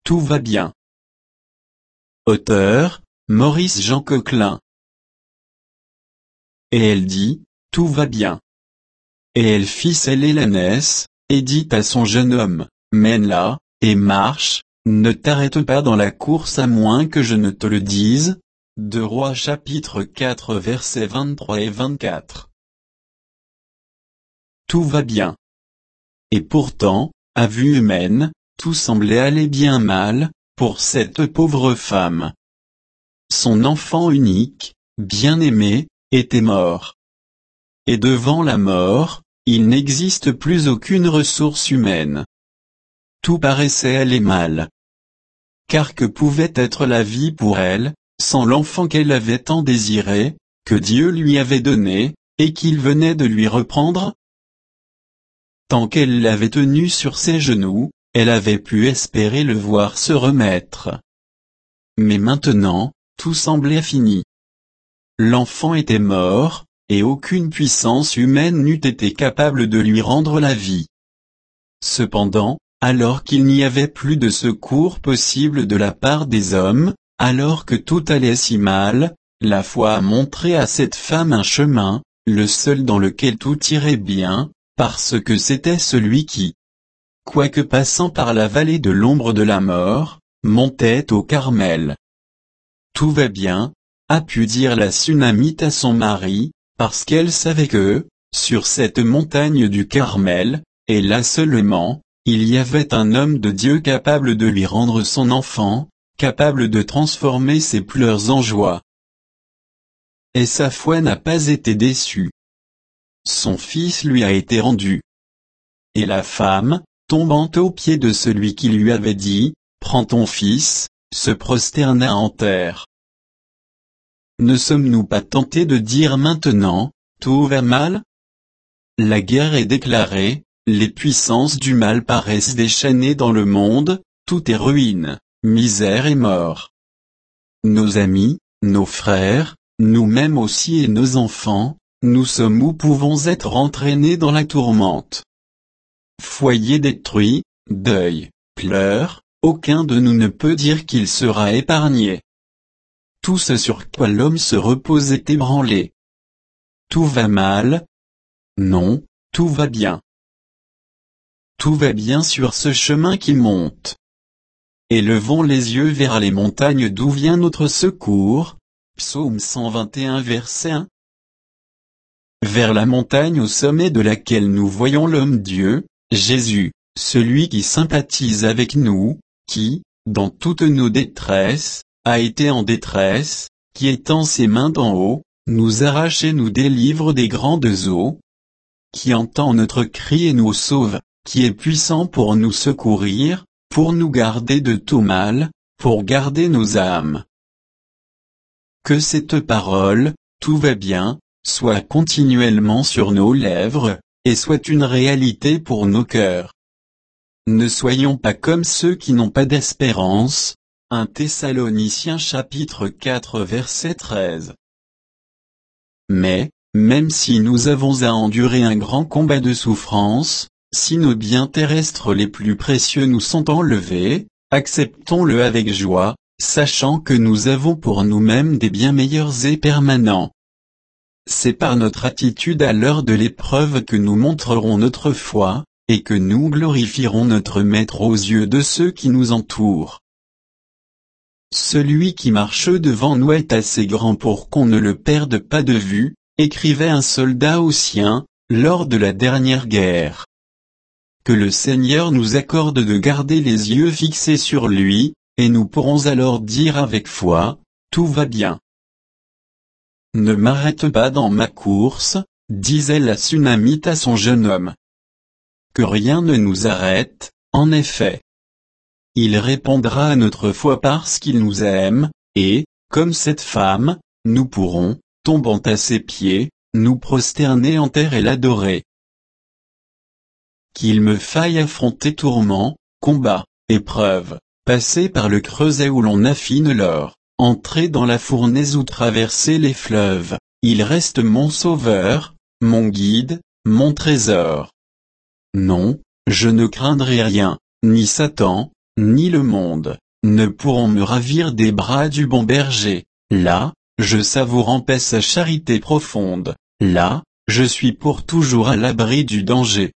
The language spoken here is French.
tout va bien. Auteur, Maurice Jean Coquelin. Et elle dit, tout va bien. Et elle fit sceller l'ânesse, et dit à son jeune homme, mène-la, et marche, ne t'arrête pas dans la course à moins que je ne te le dise. 2 Rois chapitre 4 versets 23 et 24. Tout va bien. Et pourtant, à vue humaine, tout semblait aller bien mal, pour cette pauvre femme. Son enfant unique, bien-aimé, était mort. Et devant la mort, il n'existe plus aucune ressource humaine. Tout paraissait aller mal. Car que pouvait être la vie pour elle, sans l'enfant qu'elle avait tant désiré, que Dieu lui avait donné, et qu'il venait de lui reprendre? Tant qu'elle l'avait tenu sur ses genoux, elle avait pu espérer le voir se remettre. Mais maintenant, tout semblait fini. L'enfant était mort, et aucune puissance humaine n'eût été capable de lui rendre la vie. Cependant, alors qu'il n'y avait plus de secours possible de la part des hommes, alors que tout allait si mal, la foi a montré à cette femme un chemin, le seul dans lequel tout irait bien, parce que c'était celui qui, quoique passant par la vallée de l'ombre de la mort, montait au Carmel. Tout va bien, a pu dire la Sunamite à son mari, parce qu'elle savait que, sur cette montagne du Carmel, et là seulement, il y avait un homme de Dieu capable de lui rendre son enfant, capable de transformer ses pleurs en joie. Et sa foi n'a pas été déçue. Son fils lui a été rendu. Et la femme, tombant aux pieds de celui qui lui avait dit, « Prends ton fils », se prosterna en terre. Ne sommes-nous pas tentés de dire maintenant, tout va mal? La guerre est déclarée, les puissances du mal paraissent déchaînées dans le monde, tout est ruine, misère et mort. Nos amis, nos frères, nous-mêmes aussi et nos enfants, nous sommes ou pouvons être entraînés dans la tourmente. Foyer détruit, deuil, pleurs, aucun de nous ne peut dire qu'il sera épargné. Tout ce sur quoi l'homme se repose est ébranlé. Tout va mal? Non, tout va bien. Tout va bien sur ce chemin qui monte. Élevons les yeux vers les montagnes d'où vient notre secours. Psaume 121 verset 1. Vers la montagne au sommet de laquelle nous voyons l'homme Dieu, Jésus, celui qui sympathise avec nous, qui, dans toutes nos détresses, a été en détresse, qui étend ses mains d'en haut, nous arrache et nous délivre des grandes eaux, qui entend notre cri et nous sauve, qui est puissant pour nous secourir, pour nous garder de tout mal, pour garder nos âmes. Que cette parole, tout va bien, soit continuellement sur nos lèvres, et soit une réalité pour nos cœurs. Ne soyons pas comme ceux qui n'ont pas d'espérance. 1 Thessaloniciens chapitre 4 verset 13. Mais, même si nous avons à endurer un grand combat de souffrance, si nos biens terrestres les plus précieux nous sont enlevés, acceptons-le avec joie, sachant que nous avons pour nous-mêmes des biens meilleurs et permanents. C'est par notre attitude à l'heure de l'épreuve que nous montrerons notre foi, et que nous glorifierons notre Maître aux yeux de ceux qui nous entourent. Celui qui marche devant nous est assez grand pour qu'on ne le perde pas de vue, écrivait un soldat aux siens, lors de la dernière guerre. Que le Seigneur nous accorde de garder les yeux fixés sur lui, et nous pourrons alors dire avec foi, tout va bien. Ne m'arrête pas dans ma course, disait la Sunamite à son jeune homme. Que rien ne nous arrête, en effet. Il répondra à notre foi parce qu'il nous aime, et, comme cette femme, nous pourrons, tombant à ses pieds, nous prosterner en terre et l'adorer. Qu'il me faille affronter tourments, combats, épreuves, passer par le creuset où l'on affine l'or, entrer dans la fournaise ou traverser les fleuves, il reste mon sauveur, mon guide, mon trésor. Non, je ne craindrai rien, ni Satan, ni le monde, ne pourront me ravir des bras du bon berger. Là, je savoure en paix sa charité profonde. Là, je suis pour toujours à l'abri du danger.